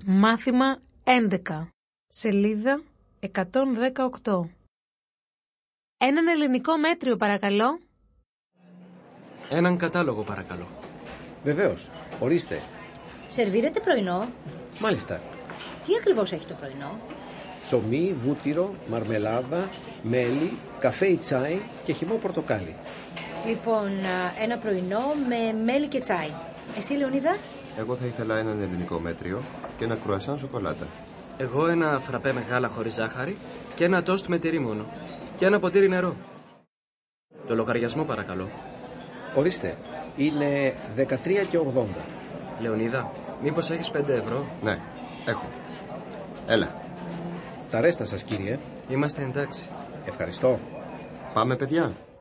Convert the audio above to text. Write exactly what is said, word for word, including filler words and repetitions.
Μάθημα έντεκα, σελίδα εκατόν δεκαοκτώ. Έναν ελληνικό μέτριο παρακαλώ. Έναν κατάλογο παρακαλώ. Βεβαίως, ορίστε. Σερβίρετε πρωινό? Μάλιστα. Τι ακριβώς έχει το πρωινό? Ψωμί, βούτυρο, μαρμελάδα, μέλι, καφέ ή τσάι και χυμό πορτοκάλι. Λοιπόν, ένα πρωινό με μέλι και τσάι. Εσύ, Λεωνίδα? Εγώ θα ήθελα έναν ελληνικό μέτριο και ένα κρουασάν σοκολάτα. Εγώ ένα φραπέ με γάλα χωρίς ζάχαρη και ένα τόστ με τυρί μόνο. Και ένα ποτήρι νερό. Το λογαριασμό παρακαλώ. Ορίστε, είναι δεκατρία και ογδόντα. Λεωνίδα, μήπως έχεις πέντε ευρώ? Ναι, έχω. Έλα. Τα ρέστα σας, κύριε. Είμαστε εντάξει. Ευχαριστώ. Πάμε, παιδιά.